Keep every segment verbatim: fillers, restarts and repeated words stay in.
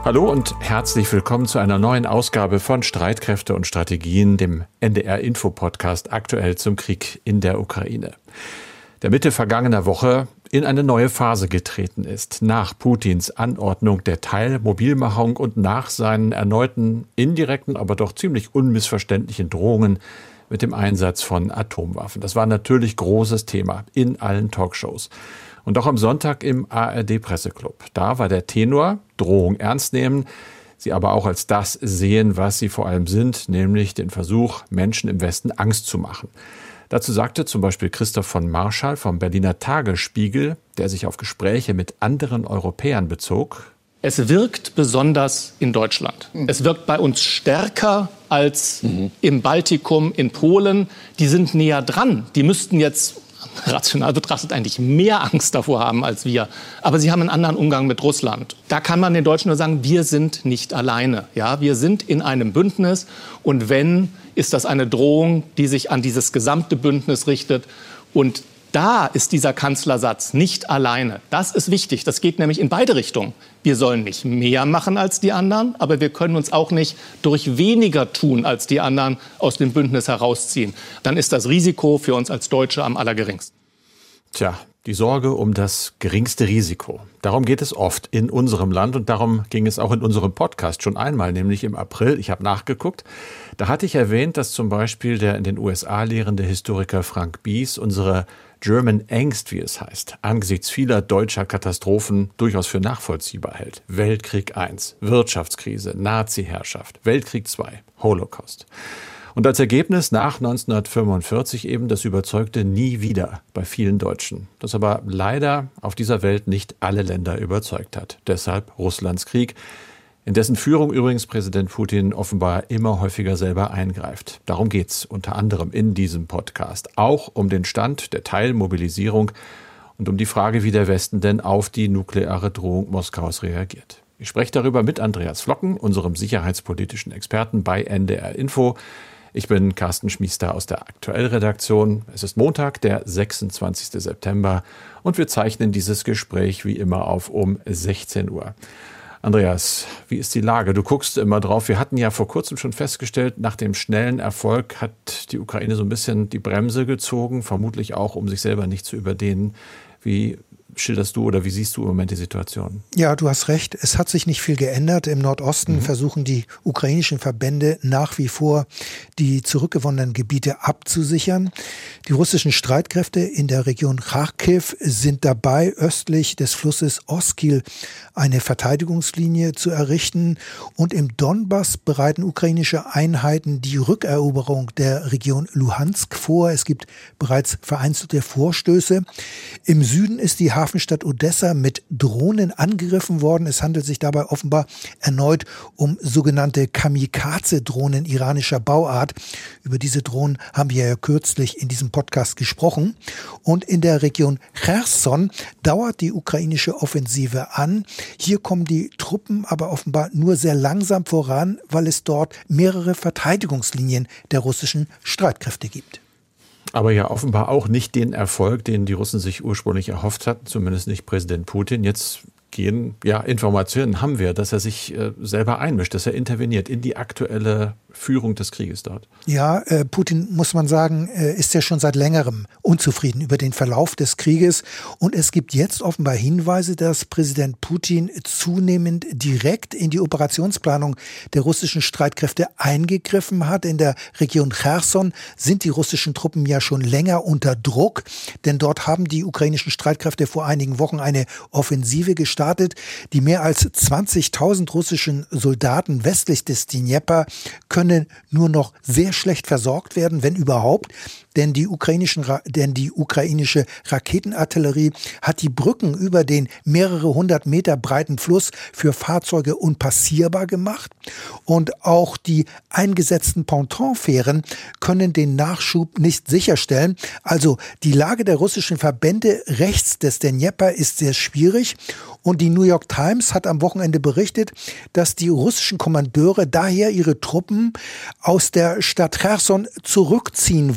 Hallo und herzlich willkommen zu einer neuen Ausgabe von Streitkräfte und Strategien, dem N D R-Info-Podcast aktuell zum Krieg in der Ukraine. Der Mitte vergangener Woche in eine neue Phase getreten ist, nach Putins Anordnung der Teilmobilmachung und nach seinen erneuten indirekten, aber doch ziemlich unmissverständlichen Drohungen mit dem Einsatz von Atomwaffen. Das war natürlich großes Thema in allen Talkshows. Und auch am Sonntag im A R D-Presseclub. Da war der Tenor: Drohung ernst nehmen, sie aber auch als das sehen, was sie vor allem sind, nämlich den Versuch, Menschen im Westen Angst zu machen. Dazu sagte zum Beispiel Christoph von Marschall vom Berliner Tagesspiegel, der sich auf Gespräche mit anderen Europäern bezog: Es wirkt besonders in Deutschland. Mhm. Es wirkt bei uns stärker als mhm. im Baltikum, in Polen. Die sind näher dran. Die müssten jetzt rational betrachtet eigentlich mehr Angst davor haben als wir. Aber sie haben einen anderen Umgang mit Russland. Da kann man den Deutschen nur sagen, wir sind nicht alleine. Ja, wir sind in einem Bündnis. Und wenn, ist das eine Drohung, die sich an dieses gesamte Bündnis richtet. Und da ist dieser Kanzlersatz nicht alleine. Das ist wichtig. Das geht nämlich in beide Richtungen. Wir sollen nicht mehr machen als die anderen, aber wir können uns auch nicht durch weniger tun als die anderen aus dem Bündnis herausziehen. Dann ist das Risiko für uns als Deutsche am allergeringsten. Tja, die Sorge um das geringste Risiko. Darum geht es oft in unserem Land und darum ging es auch in unserem Podcast schon einmal, nämlich im April. Ich habe nachgeguckt. Da hatte ich erwähnt, dass zum Beispiel der in den U S A lehrende Historiker Frank Bies unsere German Angst, wie es heißt, angesichts vieler deutscher Katastrophen durchaus für nachvollziehbar hält. Weltkrieg eins, Wirtschaftskrise, Nazi-Herrschaft, Weltkrieg zwei, Holocaust. Und als Ergebnis nach neunzehnhundertfünfundvierzig eben das überzeugte Nie wieder bei vielen Deutschen. Das aber leider auf dieser Welt nicht alle Länder überzeugt hat. Deshalb Russlands Krieg, in dessen Führung übrigens Präsident Putin offenbar immer häufiger selber eingreift. Darum geht's unter anderem in diesem Podcast. Auch um den Stand der Teilmobilisierung und um die Frage, wie der Westen denn auf die nukleare Drohung Moskaus reagiert. Ich spreche darüber mit Andreas Flocken, unserem sicherheitspolitischen Experten bei N D R Info. Ich bin Carsten Schmiester aus der Aktuellredaktion. Es ist Montag, der sechsundzwanzigsten September und wir zeichnen dieses Gespräch wie immer auf um sechzehn Uhr. Andreas, wie ist die Lage? Du guckst immer drauf. Wir hatten ja vor kurzem schon festgestellt, nach dem schnellen Erfolg hat die Ukraine so ein bisschen die Bremse gezogen, vermutlich auch, um sich selber nicht zu überdehnen. Wie schilderst du oder wie siehst du im Moment die Situation? Ja, du hast recht. Es hat sich nicht viel geändert. Im Nordosten mhm. versuchen die ukrainischen Verbände nach wie vor, die zurückgewonnenen Gebiete abzusichern. Die russischen Streitkräfte in der Region Charkiw sind dabei, östlich des Flusses Oskil eine Verteidigungslinie zu errichten. Und im Donbass bereiten ukrainische Einheiten die Rückeroberung der Region Luhansk vor. Es gibt bereits vereinzelte Vorstöße. Im Süden ist die Hafenstadt Odessa mit Drohnen angegriffen worden. Es handelt sich dabei offenbar erneut um sogenannte Kamikaze-Drohnen iranischer Bauart. Über diese Drohnen haben wir ja kürzlich in diesem Podcast gesprochen. Und in der Region Cherson dauert die ukrainische Offensive an. Hier kommen die Truppen aber offenbar nur sehr langsam voran, weil es dort mehrere Verteidigungslinien der russischen Streitkräfte gibt. Aber ja offenbar auch nicht den Erfolg, den die Russen sich ursprünglich erhofft hatten, zumindest nicht Präsident Putin. Jetzt gehen, ja, Informationen haben wir, dass er sich äh, selber einmischt, dass er interveniert in die aktuelle Führung des Krieges dort. Ja, äh, Putin, muss man sagen, äh, ist ja schon seit längerem unzufrieden über den Verlauf des Krieges. Und es gibt jetzt offenbar Hinweise, dass Präsident Putin zunehmend direkt in die Operationsplanung der russischen Streitkräfte eingegriffen hat. In der Region Cherson sind die russischen Truppen ja schon länger unter Druck, denn dort haben die ukrainischen Streitkräfte vor einigen Wochen eine Offensive gestartet. Die mehr als zwanzigtausend russischen Soldaten westlich des Dnjepr können nur noch sehr schlecht versorgt werden, wenn überhaupt. Denn die, ukrainischen, denn die ukrainische Raketenartillerie hat die Brücken über den mehrere hundert Meter breiten Fluss für Fahrzeuge unpassierbar gemacht. Und auch die eingesetzten Pontonfähren können den Nachschub nicht sicherstellen. Also die Lage der russischen Verbände rechts des Dnjepr ist sehr schwierig. Und die New York Times hat am Wochenende berichtet, dass die russischen Kommandeure daher ihre Truppen aus der Stadt Cherson zurückziehen wollten.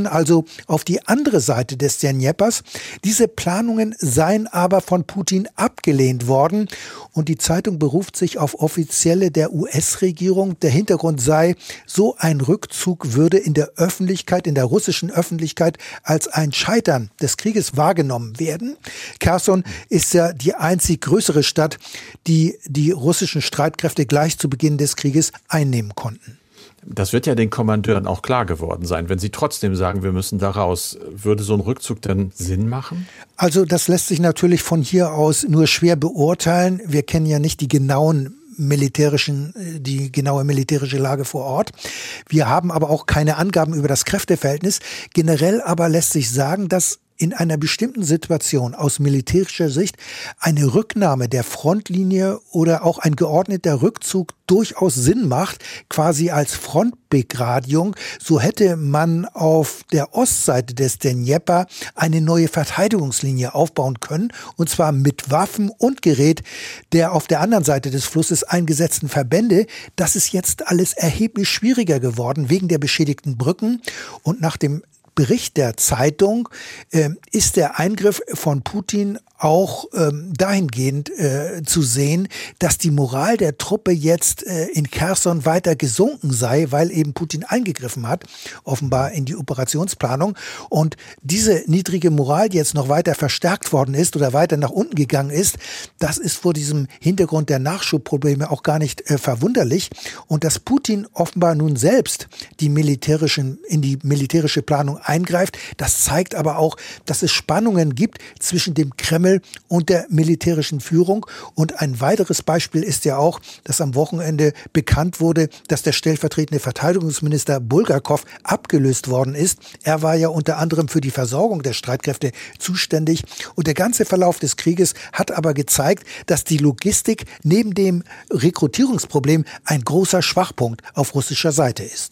also auf die andere Seite des Dnjeprs. Diese Planungen seien aber von Putin abgelehnt worden und die Zeitung beruft sich auf Offizielle der U S-Regierung. Der Hintergrund sei, so ein Rückzug würde in der Öffentlichkeit, in der russischen Öffentlichkeit als ein Scheitern des Krieges wahrgenommen werden. Cherson ist ja die einzig größere Stadt, die die russischen Streitkräfte gleich zu Beginn des Krieges einnehmen konnten. Das wird ja den Kommandeuren auch klar geworden sein. Wenn sie trotzdem sagen, wir müssen da raus, würde so ein Rückzug dann Sinn machen? Also das lässt sich natürlich von hier aus nur schwer beurteilen. Wir kennen ja nicht die genauen militärischen, die genaue militärische Lage vor Ort. Wir haben aber auch keine Angaben über das Kräfteverhältnis. Generell aber lässt sich sagen, dass in einer bestimmten Situation aus militärischer Sicht eine Rücknahme der Frontlinie oder auch ein geordneter Rückzug durchaus Sinn macht, quasi als Frontbegradigung. So hätte man auf der Ostseite des Dnjepr eine neue Verteidigungslinie aufbauen können, und zwar mit Waffen und Gerät der auf der anderen Seite des Flusses eingesetzten Verbände. Das ist jetzt alles erheblich schwieriger geworden wegen der beschädigten Brücken, und nach dem Bericht der Zeitung äh, ist der Eingriff von Putin auch ähm, dahingehend äh, zu sehen, dass die Moral der Truppe jetzt äh, in Cherson weiter gesunken sei, weil eben Putin eingegriffen hat, offenbar in die Operationsplanung. Und diese niedrige Moral, die jetzt noch weiter verstärkt worden ist oder weiter nach unten gegangen ist, das ist vor diesem Hintergrund der Nachschubprobleme auch gar nicht äh, verwunderlich. Und dass Putin offenbar nun selbst die militärischen, in die militärische Planung eingreift, das zeigt aber auch, dass es Spannungen gibt zwischen dem Kreml und der militärischen Führung. Und ein weiteres Beispiel ist ja auch, dass am Wochenende bekannt wurde, dass der stellvertretende Verteidigungsminister Bulgakow abgelöst worden ist. Er war ja unter anderem für die Versorgung der Streitkräfte zuständig. Und der ganze Verlauf des Krieges hat aber gezeigt, dass die Logistik neben dem Rekrutierungsproblem ein großer Schwachpunkt auf russischer Seite ist.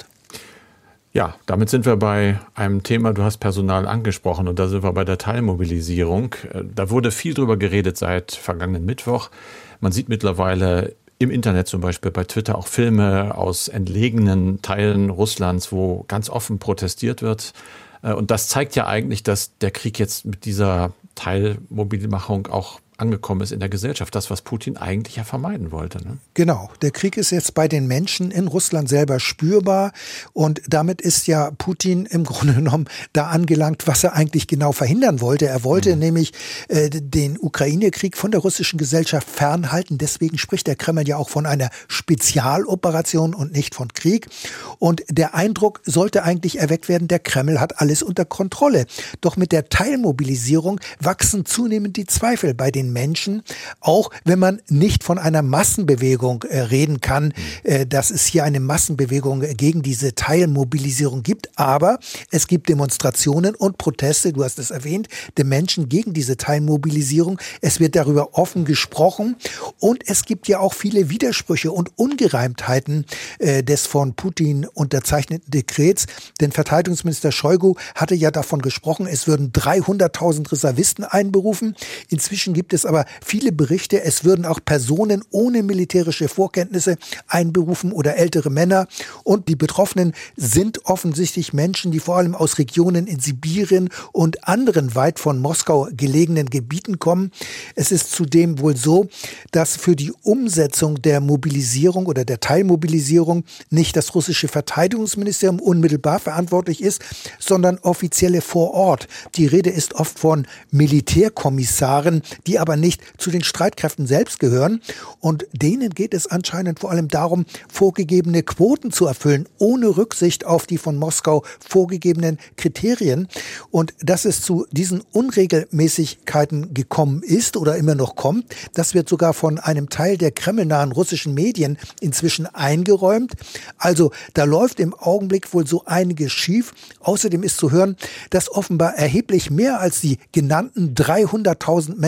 Ja, damit sind wir bei einem Thema, du hast Personal angesprochen, und da sind wir bei der Teilmobilisierung. Da wurde viel drüber geredet seit vergangenen Mittwoch. Man sieht mittlerweile im Internet, zum Beispiel bei Twitter, auch Filme aus entlegenen Teilen Russlands, wo ganz offen protestiert wird. Und das zeigt ja eigentlich, dass der Krieg jetzt mit dieser Teilmobilmachung auch angekommen ist in der Gesellschaft. Das, was Putin eigentlich ja vermeiden wollte. Ne? Genau. Der Krieg ist jetzt bei den Menschen in Russland selber spürbar. Und damit ist ja Putin im Grunde genommen da angelangt, was er eigentlich genau verhindern wollte. Er wollte mhm. nämlich äh, den Ukraine-Krieg von der russischen Gesellschaft fernhalten. Deswegen spricht der Kreml ja auch von einer Spezialoperation und nicht von Krieg. Und der Eindruck sollte eigentlich erweckt werden, der Kreml hat alles unter Kontrolle. Doch mit der Teilmobilisierung wachsen zunehmend die Zweifel bei den Menschen, auch wenn man nicht von einer Massenbewegung äh, reden kann, äh, dass es hier eine Massenbewegung gegen diese Teilmobilisierung gibt. Aber es gibt Demonstrationen und Proteste, du hast es erwähnt, der Menschen gegen diese Teilmobilisierung. Es wird darüber offen gesprochen und es gibt ja auch viele Widersprüche und Ungereimtheiten äh, des von Putin unterzeichneten Dekrets. Denn Verteidigungsminister Shoigu hatte ja davon gesprochen, es würden dreihunderttausend Reservisten einberufen. Inzwischen gibt es aber viele Berichte, es würden auch Personen ohne militärische Vorkenntnisse einberufen oder ältere Männer. Und die Betroffenen sind offensichtlich Menschen, die vor allem aus Regionen in Sibirien und anderen weit von Moskau gelegenen Gebieten kommen. Es ist zudem wohl so, dass für die Umsetzung der Mobilisierung oder der Teilmobilisierung nicht das russische Verteidigungsministerium unmittelbar verantwortlich ist, sondern Offizielle vor Ort. Die Rede ist oft von Militärkommissaren, die aber nicht zu den Streitkräften selbst gehören. Und denen geht es anscheinend vor allem darum, vorgegebene Quoten zu erfüllen, ohne Rücksicht auf die von Moskau vorgegebenen Kriterien. Und dass es zu diesen Unregelmäßigkeiten gekommen ist oder immer noch kommt, das wird sogar von einem Teil der kremlnahen russischen Medien inzwischen eingeräumt. Also da läuft im Augenblick wohl so einiges schief. Außerdem ist zu hören, dass offenbar erheblich mehr als die genannten dreihunderttausend Männer einberufen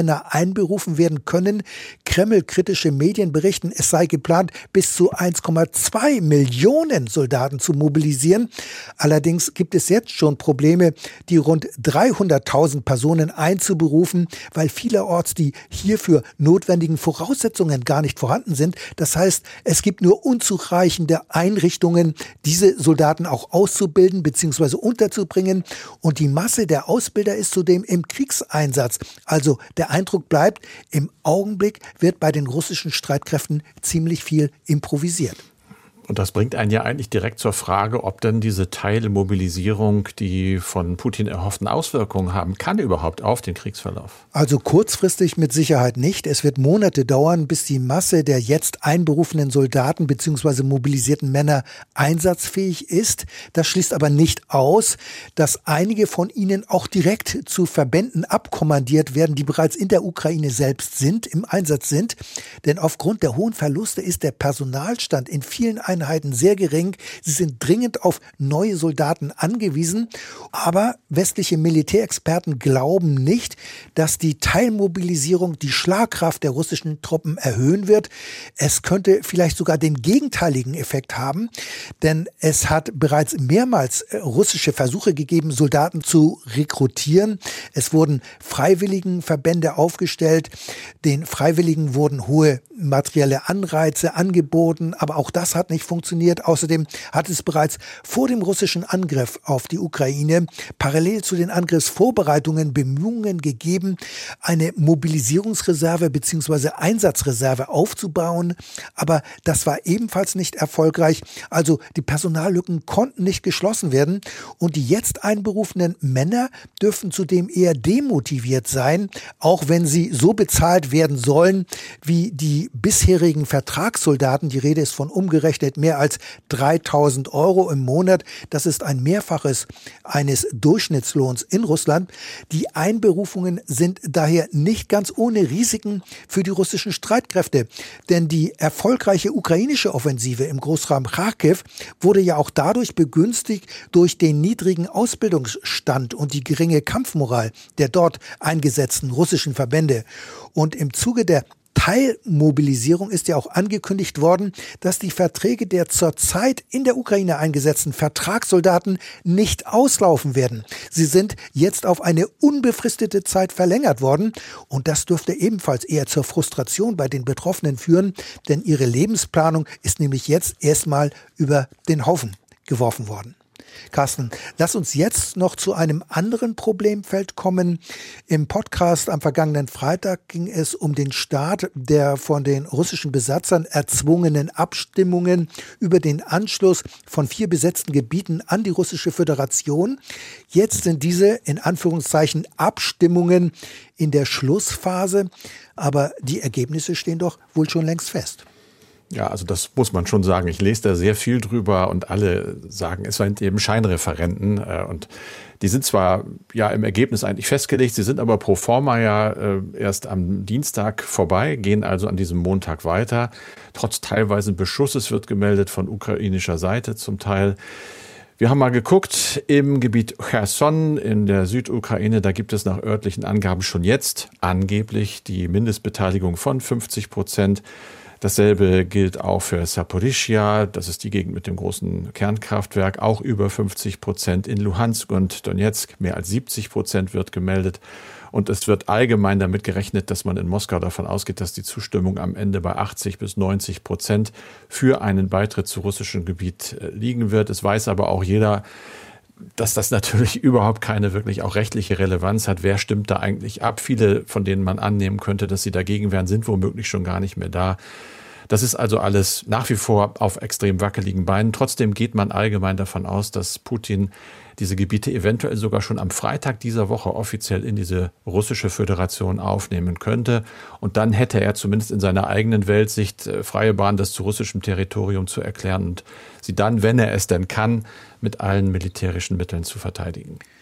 einberufen werden können. Kreml-kritische Medien berichten, es sei geplant, bis zu eins Komma zwei Millionen Soldaten zu mobilisieren. Allerdings gibt es jetzt schon Probleme, die rund dreihunderttausend Personen einzuberufen, weil vielerorts die hierfür notwendigen Voraussetzungen gar nicht vorhanden sind. Das heißt, es gibt nur unzureichende Einrichtungen, diese Soldaten auch auszubilden bzw. unterzubringen. Und die Masse der Ausbilder ist zudem im Kriegseinsatz. Also der Eindruck bleibt, im Augenblick wird bei den russischen Streitkräften ziemlich viel improvisiert. Und das bringt einen ja eigentlich direkt zur Frage, ob denn diese Teilmobilisierung die von Putin erhofften Auswirkungen haben kann überhaupt auf den Kriegsverlauf. Also kurzfristig mit Sicherheit nicht. Es wird Monate dauern, bis die Masse der jetzt einberufenen Soldaten bzw. mobilisierten Männer einsatzfähig ist. Das schließt aber nicht aus, dass einige von ihnen auch direkt zu Verbänden abkommandiert werden, die bereits in der Ukraine selbst sind, im Einsatz sind. Denn aufgrund der hohen Verluste ist der Personalstand in vielen Einheiten sehr gering. Sie sind dringend auf neue Soldaten angewiesen. Aber westliche Militärexperten glauben nicht, dass die Teilmobilisierung die Schlagkraft der russischen Truppen erhöhen wird. Es könnte vielleicht sogar den gegenteiligen Effekt haben, denn es hat bereits mehrmals russische Versuche gegeben, Soldaten zu rekrutieren. Es wurden Freiwilligenverbände aufgestellt. Den Freiwilligen wurden hohe materielle Anreize angeboten, aber auch das hat nicht funktioniert. Außerdem hat es bereits vor dem russischen Angriff auf die Ukraine parallel zu den Angriffsvorbereitungen Bemühungen gegeben, eine Mobilisierungsreserve bzw. Einsatzreserve aufzubauen. Aber das war ebenfalls nicht erfolgreich. Also die Personallücken konnten nicht geschlossen werden. Und die jetzt einberufenen Männer dürften zudem eher demotiviert sein, auch wenn sie so bezahlt werden sollen wie die bisherigen Vertragssoldaten. Die Rede ist von umgerechnet mehr als dreitausend Euro im Monat. Das ist ein Mehrfaches eines Durchschnittslohns in Russland. Die Einberufungen sind daher nicht ganz ohne Risiken für die russischen Streitkräfte. Denn die erfolgreiche ukrainische Offensive im Großraum Charkiw wurde ja auch dadurch begünstigt durch den niedrigen Ausbildungsstand und die geringe Kampfmoral der dort eingesetzten russischen Verbände. Und im Zuge der Teilmobilisierung ist ja auch angekündigt worden, dass die Verträge der zurzeit in der Ukraine eingesetzten Vertragssoldaten nicht auslaufen werden. Sie sind jetzt auf eine unbefristete Zeit verlängert worden und das dürfte ebenfalls eher zur Frustration bei den Betroffenen führen, denn ihre Lebensplanung ist nämlich jetzt erstmal über den Haufen geworfen worden. Carsten, lass uns jetzt noch zu einem anderen Problemfeld kommen. Im Podcast am vergangenen Freitag ging es um den Start der von den russischen Besatzern erzwungenen Abstimmungen über den Anschluss von vier besetzten Gebieten an die russische Föderation. Jetzt sind diese, in Anführungszeichen, Abstimmungen in der Schlussphase, aber die Ergebnisse stehen doch wohl schon längst fest. Ja, also das muss man schon sagen. Ich lese da sehr viel drüber und alle sagen, es sind eben Scheinreferenten und die sind zwar ja im Ergebnis eigentlich festgelegt, sie sind aber pro forma ja erst am Dienstag vorbei, gehen also an diesem Montag weiter. Trotz teilweise Beschusses wird gemeldet von ukrainischer Seite zum Teil. Wir haben mal geguckt, im Gebiet Cherson in der Südukraine, da gibt es nach örtlichen Angaben schon jetzt angeblich die Mindestbeteiligung von fünfzig Prozent. Dasselbe gilt auch für Saporischschja, das ist die Gegend mit dem großen Kernkraftwerk, auch über fünfzig Prozent. In Luhansk und Donetsk mehr als siebzig Prozent wird gemeldet. Und es wird allgemein damit gerechnet, dass man in Moskau davon ausgeht, dass die Zustimmung am Ende bei achtzig bis neunzig Prozent für einen Beitritt zu russischem Gebiet liegen wird. Es weiß aber auch jeder, dass das natürlich überhaupt keine wirklich auch rechtliche Relevanz hat. Wer stimmt da eigentlich ab? Viele, von denen man annehmen könnte, dass sie dagegen wären, sind womöglich schon gar nicht mehr da. Das ist also alles nach wie vor auf extrem wackeligen Beinen. Trotzdem geht man allgemein davon aus, dass Putin diese Gebiete eventuell sogar schon am Freitag dieser Woche offiziell in diese russische Föderation aufnehmen könnte. Und dann hätte er zumindest in seiner eigenen Weltsicht freie Bahn, das zu russischem Territorium zu erklären und sie dann, wenn er es denn kann, mit allen militärischen Mitteln zu verteidigen.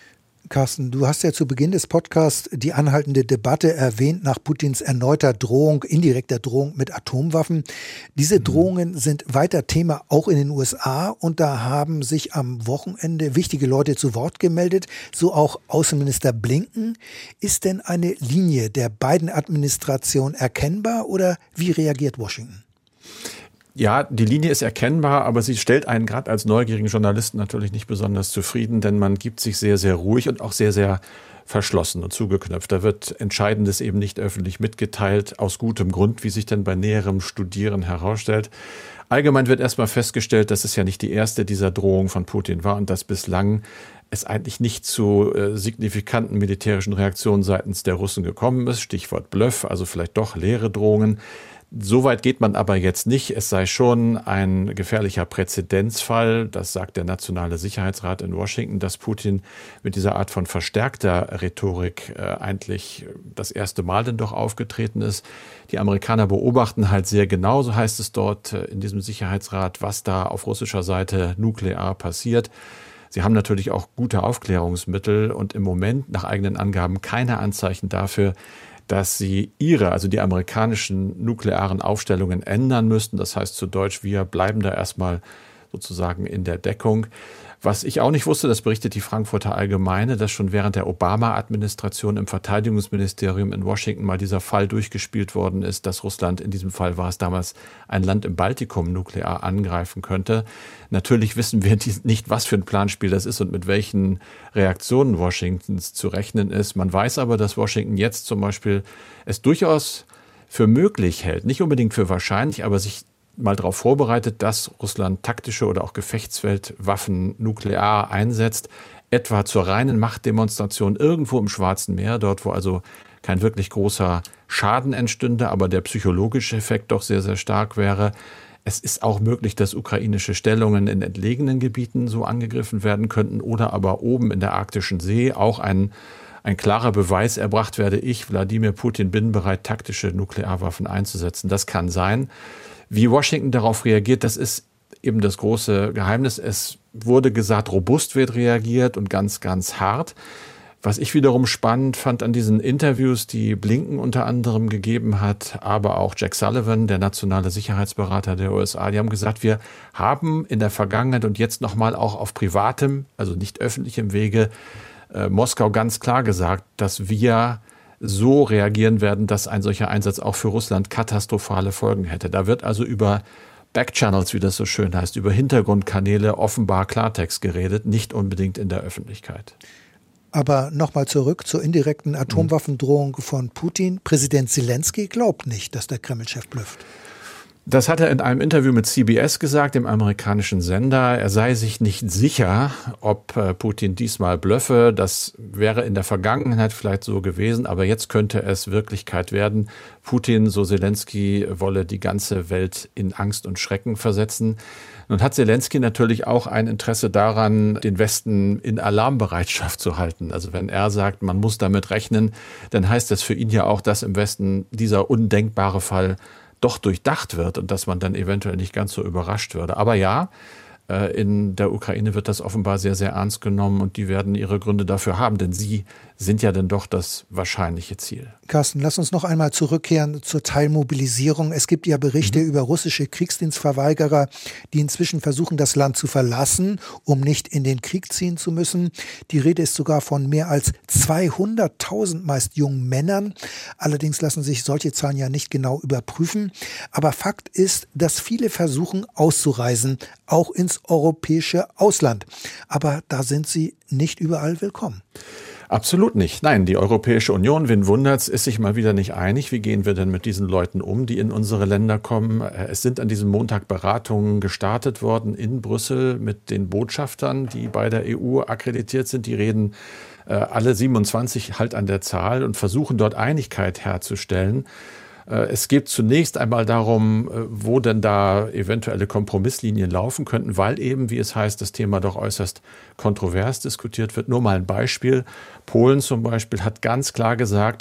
Carsten, du hast ja zu Beginn des Podcasts die anhaltende Debatte erwähnt nach Putins erneuter Drohung, indirekter Drohung mit Atomwaffen. Diese Drohungen sind weiter Thema auch in den U S A und da haben sich am Wochenende wichtige Leute zu Wort gemeldet, so auch Außenminister Blinken. Ist denn eine Linie der Biden-Administration erkennbar oder wie reagiert Washington? Ja, die Linie ist erkennbar, aber sie stellt einen gerade als neugierigen Journalisten natürlich nicht besonders zufrieden, denn man gibt sich sehr, sehr ruhig und auch sehr, sehr verschlossen und zugeknöpft. Da wird Entscheidendes eben nicht öffentlich mitgeteilt, aus gutem Grund, wie sich dann bei näherem Studieren herausstellt. Allgemein wird erstmal festgestellt, dass es ja nicht die erste dieser Drohungen von Putin war und dass bislang es eigentlich nicht zu äh, signifikanten militärischen Reaktionen seitens der Russen gekommen ist. Stichwort Bluff, also vielleicht doch leere Drohungen. So weit geht man aber jetzt nicht. Es sei schon ein gefährlicher Präzedenzfall, das sagt der Nationale Sicherheitsrat in Washington, dass Putin mit dieser Art von verstärkter Rhetorik äh, eigentlich das erste Mal denn doch aufgetreten ist. Die Amerikaner beobachten halt sehr genau, so heißt es dort äh, in diesem Sicherheitsrat, was da auf russischer Seite nuklear passiert. Sie haben natürlich auch gute Aufklärungsmittel und im Moment nach eigenen Angaben keine Anzeichen dafür, dass sie ihre, also die amerikanischen nuklearen Aufstellungen ändern müssten. Das heißt zu Deutsch, wir bleiben da erstmal sozusagen in der Deckung. Was ich auch nicht wusste, das berichtet die Frankfurter Allgemeine, dass schon während der Obama-Administration im Verteidigungsministerium in Washington mal dieser Fall durchgespielt worden ist, dass Russland, in diesem Fall war es damals ein Land im Baltikum, nuklear angreifen könnte. Natürlich wissen wir nicht, was für ein Planspiel das ist und mit welchen Reaktionen Washingtons zu rechnen ist. Man weiß aber, dass Washington jetzt zum Beispiel es durchaus für möglich hält, nicht unbedingt für wahrscheinlich, aber sich mal darauf vorbereitet, dass Russland taktische oder auch Gefechtsfeldwaffen nuklear einsetzt, etwa zur reinen Machtdemonstration irgendwo im Schwarzen Meer, dort wo also kein wirklich großer Schaden entstünde, aber der psychologische Effekt doch sehr, sehr stark wäre. Es ist auch möglich, dass ukrainische Stellungen in entlegenen Gebieten so angegriffen werden könnten oder aber oben in der Arktischen See auch ein ein klarer Beweis erbracht werde, ich, Wladimir Putin, bin bereit, taktische Nuklearwaffen einzusetzen. Das kann sein. Wie Washington darauf reagiert, das ist eben das große Geheimnis. Es wurde gesagt, robust wird reagiert und ganz, ganz hart. Was ich wiederum spannend fand an diesen Interviews, die Blinken unter anderem gegeben hat, aber auch Jack Sullivan, der nationale Sicherheitsberater der U S A, die haben gesagt, wir haben in der Vergangenheit und jetzt nochmal auch auf privatem, also nicht öffentlichem Wege, äh, Moskau ganz klar gesagt, dass wir so reagieren werden, dass ein solcher Einsatz auch für Russland katastrophale Folgen hätte. Da wird also über Backchannels, wie das so schön heißt, über Hintergrundkanäle offenbar Klartext geredet, nicht unbedingt in der Öffentlichkeit. Aber nochmal zurück zur indirekten Atomwaffendrohung von Putin. Präsident Zelensky glaubt nicht, dass der Kreml-Chef blufft. Das hat er in einem Interview mit C B S gesagt, dem amerikanischen Sender. Er sei sich nicht sicher, ob Putin diesmal bluffe. Das wäre in der Vergangenheit vielleicht so gewesen, aber jetzt könnte es Wirklichkeit werden. Putin, so Zelensky, wolle die ganze Welt in Angst und Schrecken versetzen. Nun hat Zelensky natürlich auch ein Interesse daran, den Westen in Alarmbereitschaft zu halten. Also wenn er sagt, man muss damit rechnen, dann heißt das für ihn ja auch, dass im Westen dieser undenkbare Fall doch durchdacht wird und dass man dann eventuell nicht ganz so überrascht würde. Aber ja, in der Ukraine wird das offenbar sehr, sehr ernst genommen und die werden ihre Gründe dafür haben, denn sie sind ja dann doch das wahrscheinliche Ziel. Carsten, lass uns noch einmal zurückkehren zur Teilmobilisierung. Es gibt ja Berichte mhm. über russische Kriegsdienstverweigerer, die inzwischen versuchen, das Land zu verlassen, um nicht in den Krieg ziehen zu müssen. Die Rede ist sogar von mehr als zweihunderttausend meist jungen Männern. Allerdings lassen sich solche Zahlen ja nicht genau überprüfen. Aber Fakt ist, dass viele versuchen auszureisen, auch ins europäische Ausland. Aber da sind sie nicht überall willkommen. Absolut nicht. Nein, die Europäische Union, wen wundert's, ist sich mal wieder nicht einig. Wie gehen wir denn mit diesen Leuten um, die in unsere Länder kommen? Es sind an diesem Montag Beratungen gestartet worden in Brüssel mit den Botschaftern, die bei der E U akkreditiert sind. Die reden äh, alle siebenundzwanzig halt an der Zahl und versuchen dort Einigkeit herzustellen. Es geht zunächst einmal darum, wo denn da eventuelle Kompromisslinien laufen könnten, weil eben, wie es heißt, das Thema doch äußerst kontrovers diskutiert wird. Nur mal ein Beispiel. Polen zum Beispiel hat ganz klar gesagt,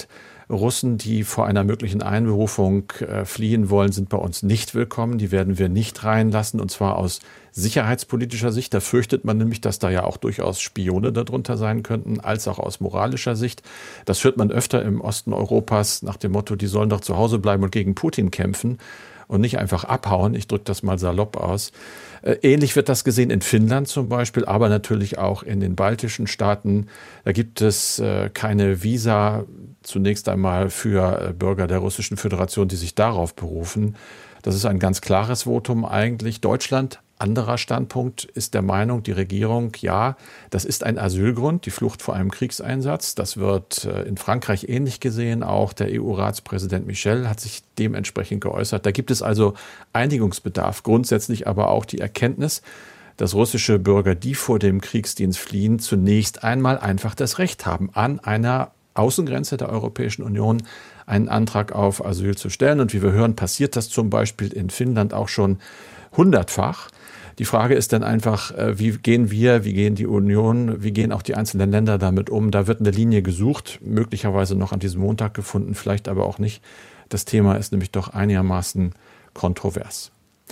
Russen, die vor einer möglichen Einberufung äh, fliehen wollen, sind bei uns nicht willkommen. Die werden wir nicht reinlassen, und zwar aus sicherheitspolitischer Sicht. Da fürchtet man nämlich, dass da ja auch durchaus Spione darunter sein könnten, als auch aus moralischer Sicht. Das hört man öfter im Osten Europas nach dem Motto, die sollen doch zu Hause bleiben und gegen Putin kämpfen und nicht einfach abhauen. Ich drücke das mal salopp aus. Ähnlich wird das gesehen in Finnland zum Beispiel, aber natürlich auch in den baltischen Staaten. Da gibt es keine Visa, zunächst einmal für Bürger der Russischen Föderation, die sich darauf berufen. Das ist ein ganz klares Votum eigentlich. Deutschland, anderer Standpunkt, ist der Meinung, die Regierung, ja, das ist ein Asylgrund, die Flucht vor einem Kriegseinsatz. Das wird in Frankreich ähnlich gesehen. Auch der E U-Ratspräsident Michel hat sich dementsprechend geäußert. Da gibt es also Einigungsbedarf. Grundsätzlich aber auch die Erkenntnis, dass russische Bürger, die vor dem Kriegsdienst fliehen, zunächst einmal einfach das Recht haben, an einer Außengrenze der Europäischen Union einen Antrag auf Asyl zu stellen. Und wie wir hören, passiert das zum Beispiel in Finnland auch schon hundertfach. Die Frage ist dann einfach, wie gehen wir, wie gehen die Union, wie gehen auch die einzelnen Länder damit um? Da wird eine Linie gesucht, möglicherweise noch an diesem Montag gefunden, vielleicht aber auch nicht. Das Thema ist nämlich doch einigermaßen kontrovers.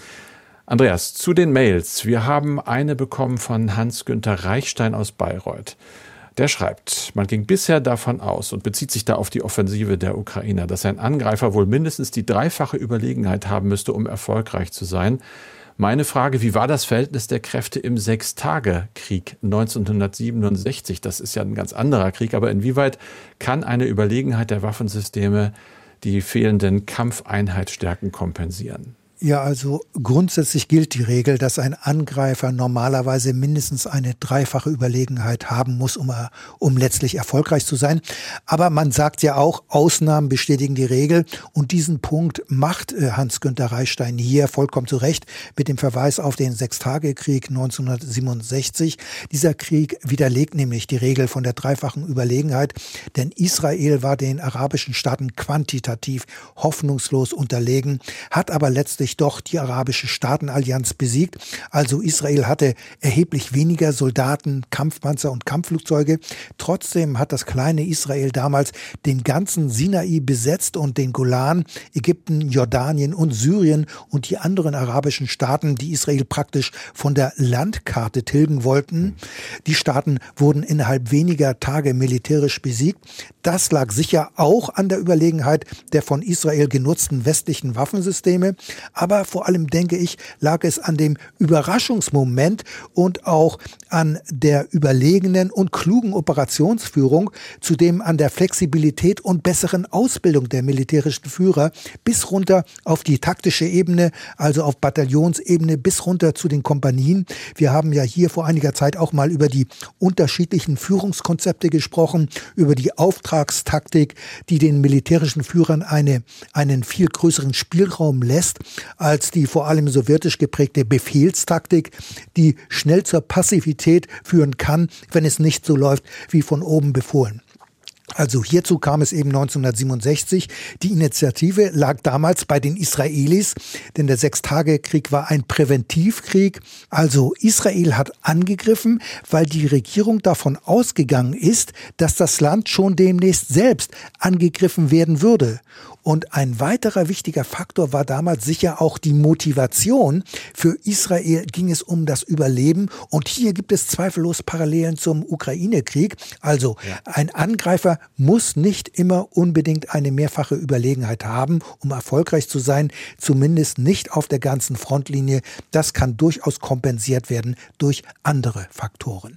Andreas, zu den Mails. Wir haben eine bekommen von Hans-Günther Reichstein aus Bayreuth. Der schreibt, man ging bisher davon aus und bezieht sich da auf die Offensive der Ukrainer, dass ein Angreifer wohl mindestens die dreifache Überlegenheit haben müsste, um erfolgreich zu sein. Meine Frage, wie war das Verhältnis der Kräfte im Sechstagekrieg neunzehnhundertsiebenundsechzig? Das ist ja ein ganz anderer Krieg, aber inwieweit kann eine Überlegenheit der Waffensysteme die fehlenden Kampfeinheitsstärken kompensieren? Ja, also grundsätzlich gilt die Regel, dass ein Angreifer normalerweise mindestens eine dreifache Überlegenheit haben muss, um, um letztlich erfolgreich zu sein. Aber man sagt ja auch, Ausnahmen bestätigen die Regel. Und diesen Punkt macht Hans-Günther Reichstein hier vollkommen zu Recht mit dem Verweis auf den Sechstagekrieg neunzehnhundertsiebenundsechzig. Dieser Krieg widerlegt nämlich die Regel von der dreifachen Überlegenheit, denn Israel war den arabischen Staaten quantitativ hoffnungslos unterlegen, hat aber letztlich doch die arabische Staatenallianz besiegt. Also Israel hatte erheblich weniger Soldaten, Kampfpanzer und Kampfflugzeuge. Trotzdem hat das kleine Israel damals den ganzen Sinai besetzt und den Golan, Ägypten, Jordanien und Syrien und die anderen arabischen Staaten, die Israel praktisch von der Landkarte tilgen wollten. Die Staaten wurden innerhalb weniger Tage militärisch besiegt. Das lag sicher auch an der Überlegenheit der von Israel genutzten westlichen Waffensysteme. Aber vor allem, denke ich, lag es an dem Überraschungsmoment und auch an der überlegenen und klugen Operationsführung, zudem an der Flexibilität und besseren Ausbildung der militärischen Führer bis runter auf die taktische Ebene, also auf Bataillonsebene bis runter zu den Kompanien. Wir haben ja hier vor einiger Zeit auch mal über die unterschiedlichen Führungskonzepte gesprochen, über die Auftragstaktik, die den militärischen Führern eine, einen viel größeren Spielraum lässt, als die vor allem sowjetisch geprägte Befehlstaktik, die schnell zur Passivität führen kann, wenn es nicht so läuft wie von oben befohlen. Also hierzu kam es eben neunzehnhundertsiebenundsechzig. Die Initiative lag damals bei den Israelis, denn der Sechstagekrieg war ein Präventivkrieg. Also Israel hat angegriffen, weil die Regierung davon ausgegangen ist, dass das Land schon demnächst selbst angegriffen werden würde. Und ein weiterer wichtiger Faktor war damals sicher auch die Motivation. Für Israel ging es um das Überleben. Und hier gibt es zweifellos Parallelen zum Ukraine-Krieg. Also ja. Ein Angreifer muss nicht immer unbedingt eine mehrfache Überlegenheit haben, um erfolgreich zu sein. Zumindest nicht auf der ganzen Frontlinie. Das kann durchaus kompensiert werden durch andere Faktoren.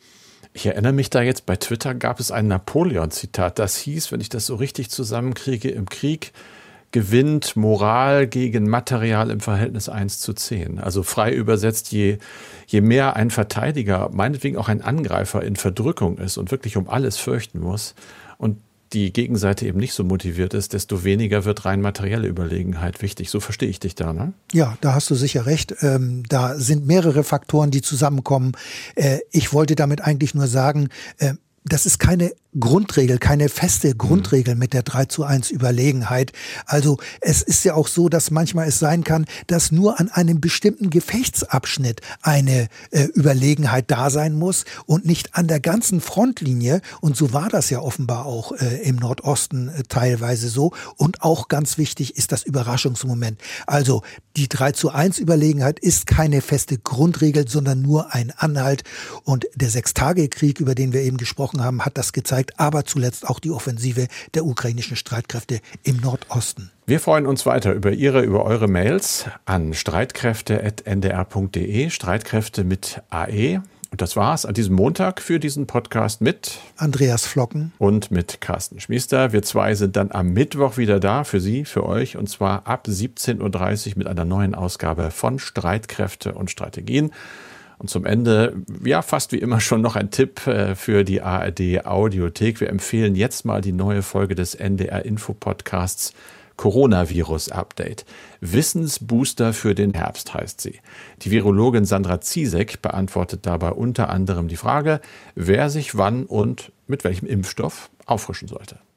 Ich erinnere mich da jetzt, bei Twitter gab es ein Napoleon-Zitat, das hieß, wenn ich das so richtig zusammenkriege, im Krieg gewinnt Moral gegen Material im Verhältnis eins zu zehn. Also frei übersetzt, je, je mehr ein Verteidiger, meinetwegen auch ein Angreifer in Verdrückung ist und wirklich um alles fürchten muss und die Gegenseite eben nicht so motiviert ist, desto weniger wird rein materielle Überlegenheit wichtig. So verstehe ich dich da, ne? Ja, da hast du sicher recht. Ähm, da sind mehrere Faktoren, die zusammenkommen. Äh, ich wollte damit eigentlich nur sagen, äh, das ist keine Grundregel, keine feste Grundregel mit der drei zu eins Überlegenheit. Also es ist ja auch so, dass manchmal es sein kann, dass nur an einem bestimmten Gefechtsabschnitt eine äh, Überlegenheit da sein muss und nicht an der ganzen Frontlinie. Und so war das ja offenbar auch äh, im Nordosten äh, teilweise so. Und auch ganz wichtig ist das Überraschungsmoment. Also die drei zu eins Überlegenheit ist keine feste Grundregel, sondern nur ein Anhalt. Und der Sechstagekrieg, über den wir eben gesprochen haben, hat das gezeigt, aber zuletzt auch die Offensive der ukrainischen Streitkräfte im Nordosten. Wir freuen uns weiter über Ihre, über eure Mails an streitkräfte at n d r punkt d e, Streitkräfte mit A E. Und das war's an diesem Montag für diesen Podcast mit Andreas Flocken und mit Carsten Schmiester. Wir zwei sind dann am Mittwoch wieder da für Sie, für euch, und zwar ab siebzehn Uhr dreißig mit einer neuen Ausgabe von Streitkräfte und Strategien. Und zum Ende, ja, fast wie immer schon noch ein Tipp äh, für die A R D Audiothek. Wir empfehlen jetzt mal die neue Folge des N D R Info Podcasts Coronavirus-Update. Wissensbooster für den Herbst heißt sie. Die Virologin Sandra Ziesek beantwortet dabei unter anderem die Frage, wer sich wann und mit welchem Impfstoff auffrischen sollte.